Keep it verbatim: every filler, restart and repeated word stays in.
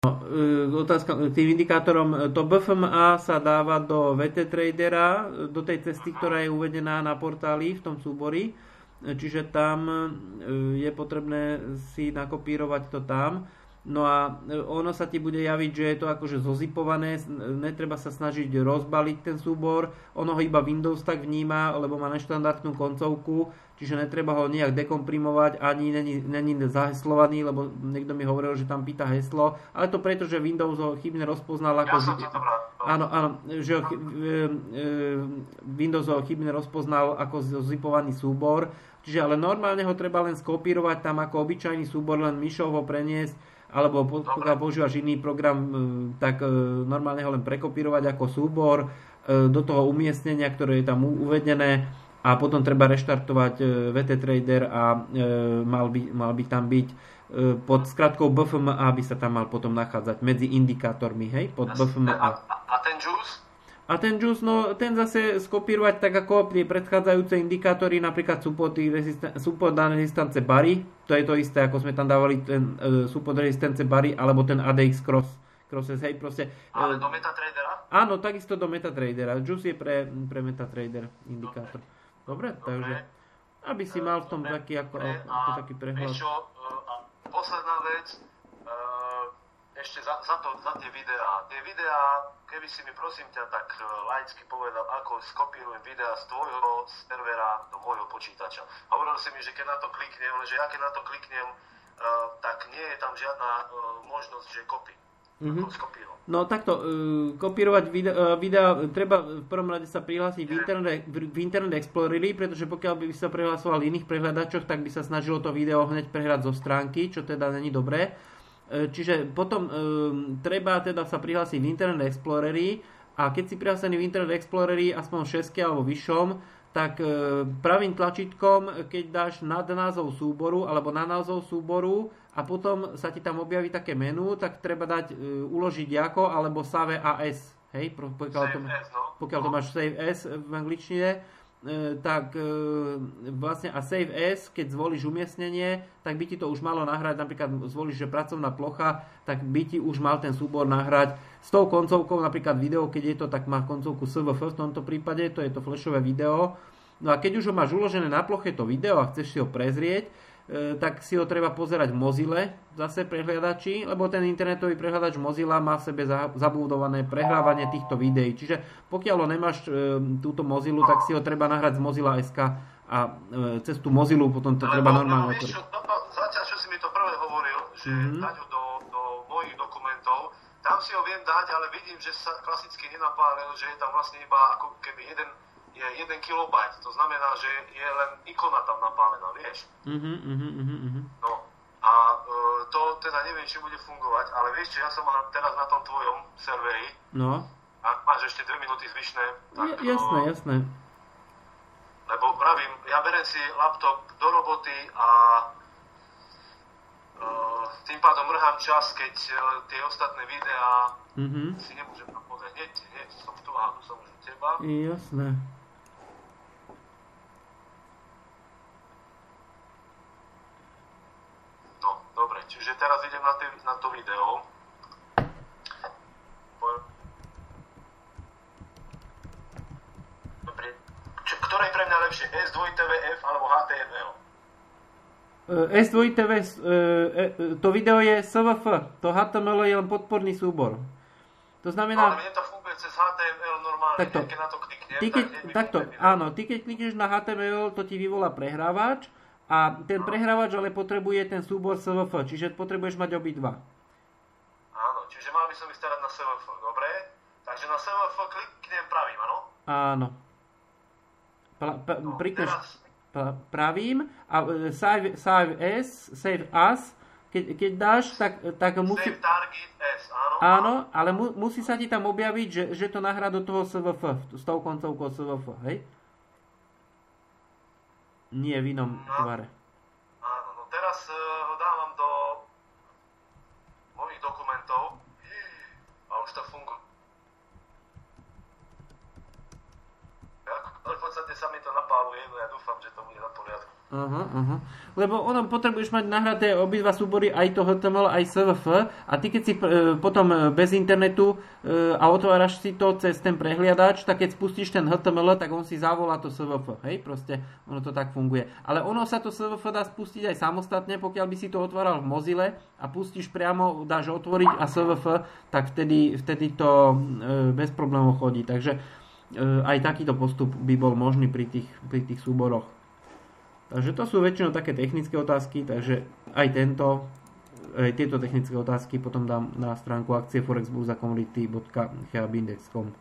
No, otázka, tým indikátorom, to bé ef em á sa dáva do vé té Tradera, do tej cesty, ktorá je uvedená na portáli v tom súbori, čiže tam je potrebné si nakopírovať to tam. No a ono sa ti bude javiť, že je to akože zozipované, netreba sa snažiť rozbaliť ten súbor, ono ho iba Windows tak vníma, lebo má neštandardnú koncovku, čiže netreba ho nejak dekomprimovať, ani není, není zaheslovaný, lebo niekto mi hovoril, že tam pýta heslo, ale to preto, že Windows ho chybne rozpoznal ako... Ja som to dobrá. Áno, áno, že ho, e, e, Windows ho chybne rozpoznal ako zozipovaný súbor, čiže ale normálne ho treba len skopírovať tam ako obyčajný súbor, len myšou ho preniesť, alebo pokiaľ používaš iný program, tak normálne ho len prekopírovať ako súbor do toho umiestnenia, ktoré je tam uvedené, a potom treba reštartovať vé té Trader a mal by, mal by tam byť pod skratkou bé ef em á, by sa tam mal potom nachádzať medzi indikátormi, hej, pod bé ef em á. A ten juice? A ten juice, no ten zase skopírovať tak ako tie predchádzajúce indikátory, napríklad support, resisten- support na rezistance bary, to je to isté, ako sme tam dávali ten uh, support rezistance bary, alebo ten á dé iks cross, crosses, hej, proste. Ale do MetaTradera? Áno, takisto do MetaTradera. Juice je pre, pre MetaTrader indikátor. Dobre, Dobre. Takže, aby si mal v tom Dobre. taký, ako, ako taký prehľad. Ešte, a posledná vec, ešte za, za, to, za tie videá. Tie videá, keby si mi prosím ťa tak laicky povedal, ako skopírujem videá z tvojho servera do môjho počítača. Hovoril si mi, že keď na to kliknem, že ja keď na to kliknem, uh, tak nie je tam žiadna uh, možnosť, že copy. Mm-hmm. No takto, uh, kopírovať videa, uh, videa, treba v prvom rade sa prihlásiť v Internet, v Internet Exploreri, pretože pokiaľ by sa prihlasoval v iných prehľadačoch, tak by sa snažilo to video hneď prehrať zo stránky, čo teda není dobré. Čiže potom e, treba teda sa prihlásiť v Internet Exploreri, a keď si prihlásený v Internet Exploreri aspoň šesť alebo vyššom, tak e, pravým tlačítkom, keď dáš nad názov súboru alebo na názov súboru a potom sa ti tam objaví také menu, tak treba dať e, uložiť ako alebo save as, hej, pokiaľ to, pokiaľ to máš save as v angličtine, tak vlastne a save as, keď zvolíš umiestnenie, tak by ti to už malo nahrať, napríklad zvolíš, že pracovná plocha, tak by ti už mal ten súbor nahrať s tou koncovkou, napríklad video, keď je to, tak má koncovku es vé ef v tomto prípade, to je to flashové video. No a keď už ho máš uložené na ploche to video a chceš si ho prezrieť, tak si ho treba pozerať v Mozille, zase prehliadači, lebo ten internetový prehľadač Mozilla má v sebe zabudované prehrávanie týchto videí. Čiže pokiaľ ho nemáš e, túto Mozillu, tak si ho treba nahrať z Mozilla bodka es ká a e, cez tú Mozillu potom to ale treba normálne otvoriť. Zatiaľ, čo si mi to prvé hovoril, že mm-hmm. dať ho do, do mojich dokumentov, tam si ho viem dať, ale vidím, že sa klasicky nenapálil, že je tam vlastne iba ako keby jeden je jeden kilobajt, to znamená, že je len ikona tam napálená, vieš? Mhm, mhm, mhm. No a e, to teda neviem, či bude fungovať, ale vieš, že ja som teraz na tom tvojom serveri. No. A máš ešte dve minúty zvyšné. Tak, ja, jasné, no, jasné. Lebo pravím, ja berem si laptop do roboty a e, tým pádom mrhám čas, keď e, tie ostatné videá mm-hmm. si nemôžem tam pozrieť. Hneď, hneď som tu a tu som už u teba. Jasné. Dobre, čiže teraz idem na, te, na to video. Dobre. Čo, ktoré je pre mňa lepšie? es dva té vé ef alebo há té em el? es dva té vé, to video je es vé ef, to há té em el je len podporný súbor. To znamená... No, ale mne to funguje cez há té em el normálne, takto, keď na to kliknem. Ty keď, tak takto, áno, ty keď klikneš na há té em el, to ti vyvolá prehrávač. A ten prehrávač ale potrebuje ten súbor es vé ef, čiže potrebuješ mať obidva. Áno, čiže mal by som ich starať na es vé ef, dobre? Takže na es vé ef kliknem pravým, áno? Áno. Pla, pa, no, prikneš teraz... pravým a save, save as, save as, keď, keď dáš, tak, tak musí... Save target as, áno? Áno, ale mu, musí sa ti tam objaviť, že, že to nahrá do toho es vé ef, s tou koncovkou es vé ef, hej? Nie v inom no, tvare. Áno, no teraz uh, ho dávam do mojich dokumentov a už to funguje. Ale v podstate sa mi to napáluje, no ja dúfam, že to bude na poriadku. Aha, aha. Lebo ono potrebuješ mať nahraté obidva súbory, aj to há té em el, aj es vé ef, a ty keď si e, potom bez internetu e, a otváraš si to cez ten prehliadač, tak keď spustíš ten há té em el, tak on si zavolá to es vé ef, hej, proste ono to tak funguje. Ale ono sa to es vé ef dá spustiť aj samostatne, pokiaľ by si to otváral v Mozile a pustíš priamo, dáš otvoriť a es vé ef, tak vtedy, vtedy to e, bez problémov chodí. Takže e, aj takýto postup by bol možný pri tých, pri tých súboroch. Takže to sú väčšinou také technické otázky, takže aj tento, aj tieto technické otázky potom dám na stránku akcie forex burza commodity bodka cheabindex bodka com.